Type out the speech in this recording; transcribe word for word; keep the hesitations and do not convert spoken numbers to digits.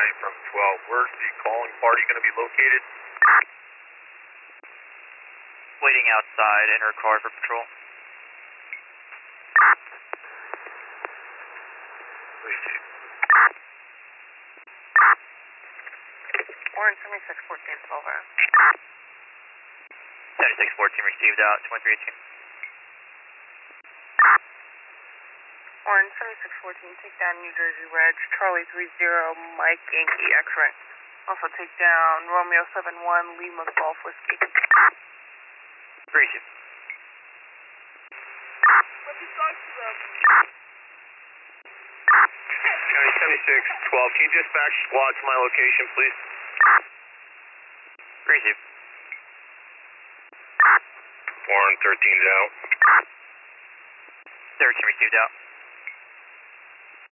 nine from twelve. Where's the calling party going to be located? Waiting outside in her car for patrol. Warren seventy-six fourteen, twelve hour. seventy-six fourteen received out, twenty-three eighteen. Warren seventy-six fourteen, take down New Jersey Reg, Charlie three zero, Mike Yankee X-ray. Also take down Romeo seven one, Lima Golf Whiskey. Receive. Let me talk to them. County seventy-six twelve, can you dispatch squad to my location, please? Receive. Warren thirteen's out. thirteen received out.